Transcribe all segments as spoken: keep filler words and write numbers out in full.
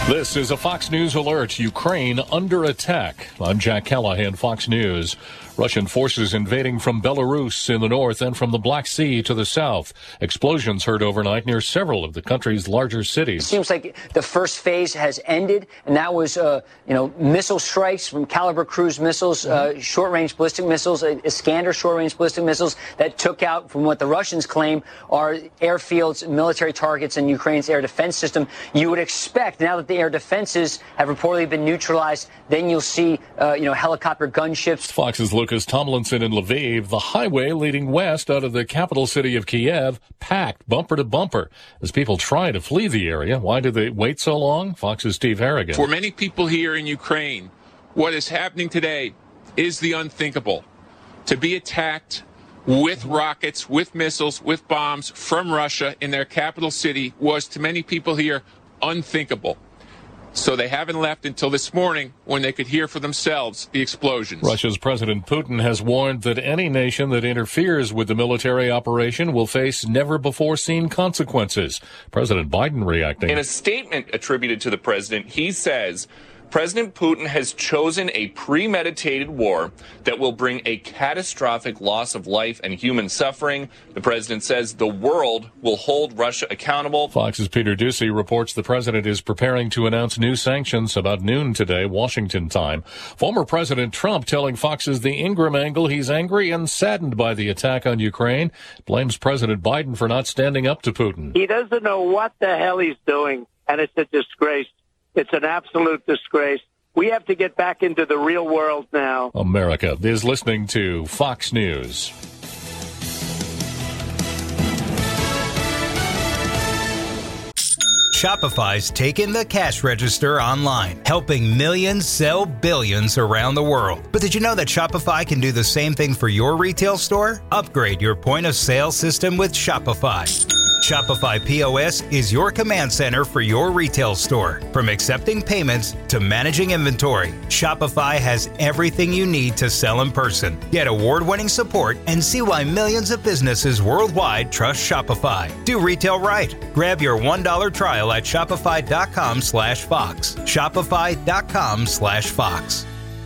This is a Fox News alert. Ukraine under attack. I'm Jack Callahan, Fox News. Russian forces invading from Belarus in the north and from the Black Sea to the south. Explosions heard overnight near several of the country's larger cities. It seems like the first phase has ended, and that was, uh, you know, missile strikes from Caliber cruise missiles, uh, short-range ballistic missiles, uh, Iskander short-range ballistic missiles that took out, from what the Russians claim, are airfields, military targets in Ukraine's air defense system. You would expect, now that the air defenses have reportedly been neutralized, then you'll see, uh, you know, helicopter gunships. Fox's Lucas Tomlinson in Lviv, the highway leading west out of the capital city of Kiev, packed bumper to bumper as people try to flee the area. Why did they wait so long? Fox's Steve Harrigan. For many people here in Ukraine, what is happening today is the unthinkable. To be attacked with rockets, with missiles, with bombs from Russia in their capital city was, to many people here, unthinkable. So they haven't left until this morning, when they could hear for themselves the explosions. Russia's President Putin has warned that any nation that interferes with the military operation will face never-before-seen consequences. President Biden reacting. In a statement attributed to the president, he says, President Putin has chosen a premeditated war that will bring a catastrophic loss of life and human suffering. The president says the world will hold Russia accountable. Fox's Peter Doocy reports the president is preparing to announce new sanctions about noon today, Washington time. Former President Trump telling Fox's The Ingram Angle he's angry and saddened by the attack on Ukraine. Blames President Biden for not standing up to Putin. He doesn't know what the hell he's doing, and it's a disgrace. It's an absolute disgrace. We have to get back into the real world now. America is listening to Fox News. Shopify's taken the cash register online, helping millions sell billions around the world. But did you know that Shopify can do the same thing for your retail store? Upgrade your point of sale system with Shopify. Shopify P O S is your command center for your retail store. From accepting payments to managing inventory, Shopify has everything you need to sell in person. Get award-winning support and see why millions of businesses worldwide trust Shopify. Do retail right. Grab your one dollar trial at shopify.com slash Fox. Shopify.com slash Fox.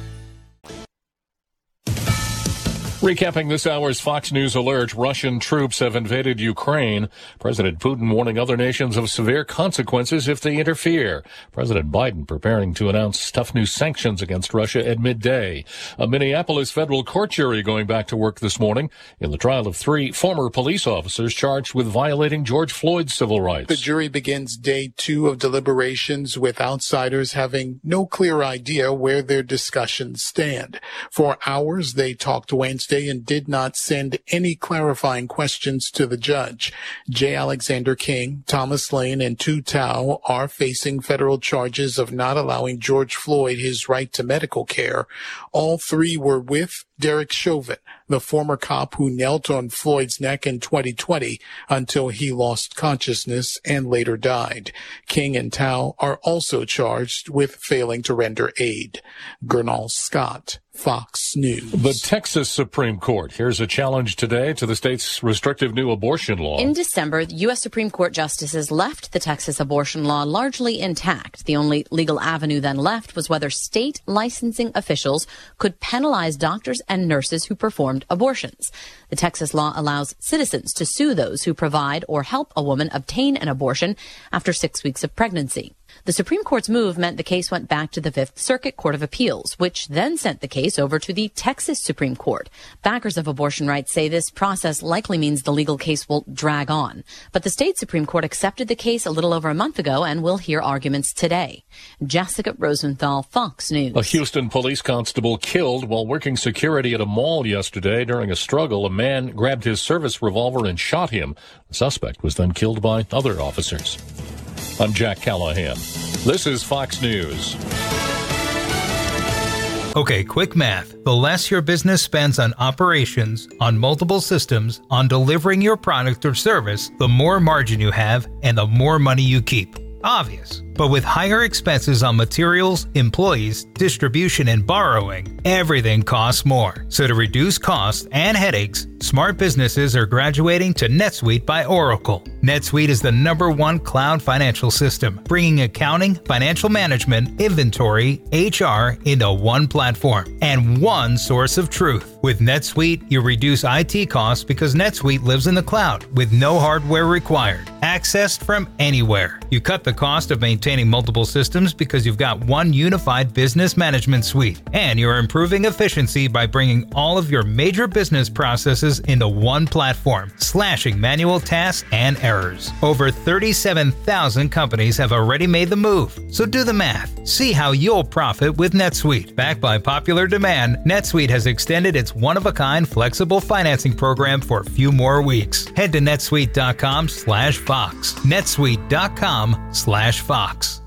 Recapping this hour's Fox News alert, Russian troops have invaded Ukraine. President Putin warning other nations of severe consequences if they interfere. President Biden preparing to announce tough new sanctions against Russia at midday. A Minneapolis federal court jury going back to work this morning in the trial of three former police officers charged with violating George Floyd's civil rights. The jury begins day two of deliberations with outsiders having no clear idea where their discussions stand. For hours, they talked Wednesday and did not send any clarifying questions to the judge. J. Alexander King, Thomas Lane, and Tu Tao are facing federal charges of not allowing George Floyd his right to medical care. All three were with Derek Chauvin, the former cop who knelt on Floyd's neck in twenty twenty until he lost consciousness and later died. King and Tao are also charged with failing to render aid. Gernal Scott, Fox News. The Texas Supreme Court here's a challenge today to the state's restrictive new abortion law. In December, the U S Supreme Court justices left the Texas abortion law largely intact. The only legal avenue then left was whether state licensing officials could penalize doctors and nurses who performed abortions. The Texas law allows citizens to sue those who provide or help a woman obtain an abortion after six weeks of pregnancy. The Supreme Court's move meant the case went back to the Fifth Circuit Court of Appeals, which then sent the case over to the Texas Supreme Court. Backers of abortion rights say this process likely means the legal case will drag on. But the state Supreme Court accepted the case a little over a month ago and will hear arguments today. Jessica Rosenthal, Fox News. A Houston police constable killed while working security at a mall yesterday. During a struggle, a man grabbed his service revolver and shot him. The suspect was then killed by other officers. I'm Jack Callahan. This is Fox News. Okay, quick math. The less your business spends on operations, on multiple systems, on delivering your product or service, the more margin you have and the more money you keep. Obvious. But with higher expenses on materials, employees, distribution, and borrowing, everything costs more. So to reduce costs and headaches, smart businesses are graduating to NetSuite by Oracle. NetSuite is the number one cloud financial system, bringing accounting, financial management, inventory, H R into one platform and one source of truth. With NetSuite, you reduce I T costs because NetSuite lives in the cloud with no hardware required, accessed from anywhere. You cut the cost of maintaining multiple systems because you've got one unified business management suite, and you're improving efficiency by bringing all of your major business processes into one platform, slashing manual tasks and errors. Over thirty-seven thousand companies have already made the move, so do the math. See how you'll profit with NetSuite. Backed by popular demand, NetSuite has extended its one-of-a-kind flexible financing program for a few more weeks. Head to netsuite dot com slash Fox. netsuite dot com slash Fox.